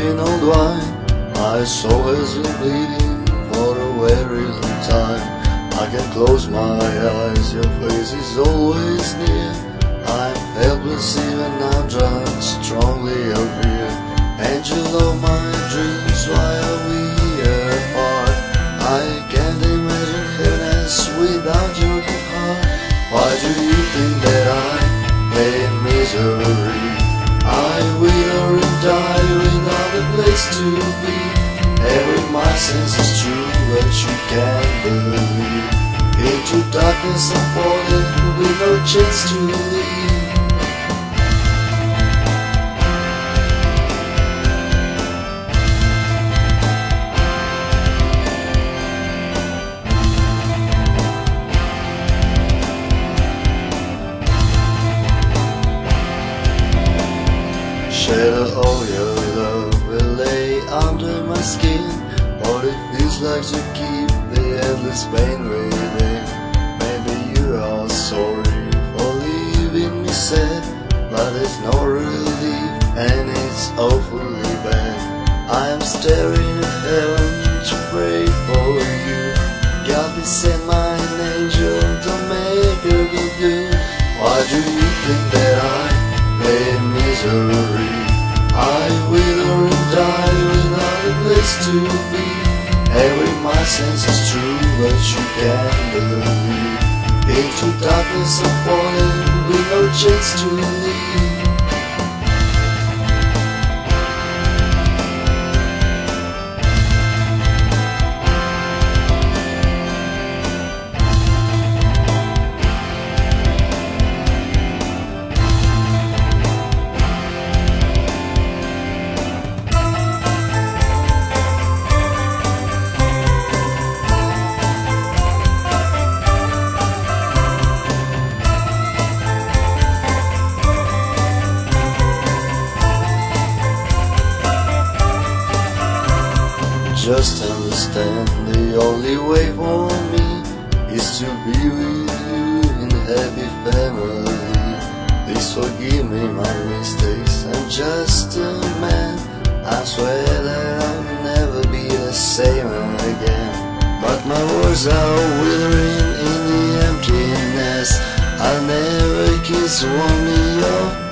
drinking old wine. My soul has been bleeding for a very long time. I can close my eyes, your face is always near. I'm helpless even I'm drunk, strongly of fear. Angel of my dreams, why are we apart? I can't imagine happiness without your heart. Why do you think that I made misery? I will die without a place to be. Every my sense is true, but you can't believe. Into darkness I'm falling with no chance to leave. Shadow of your love will lay under my skin. All it feels like to keep the endless pain within. Maybe you are sorry for leaving me sad, but it's no relief and it's awfully bad. I am staring at heaven to pray for you. God, please send my angel to make her go good. Why do you think that I made misery? I will die without a place to be. Every my sense is true, but you can't believe. Into darkness I'm falling with no chance to leave. Just understand the only way for me is to be with you in a happy family. Please forgive me my mistakes, I'm just a man. I swear that I'll never be the same again. But my words are withering in the emptiness. I'll never kiss one of your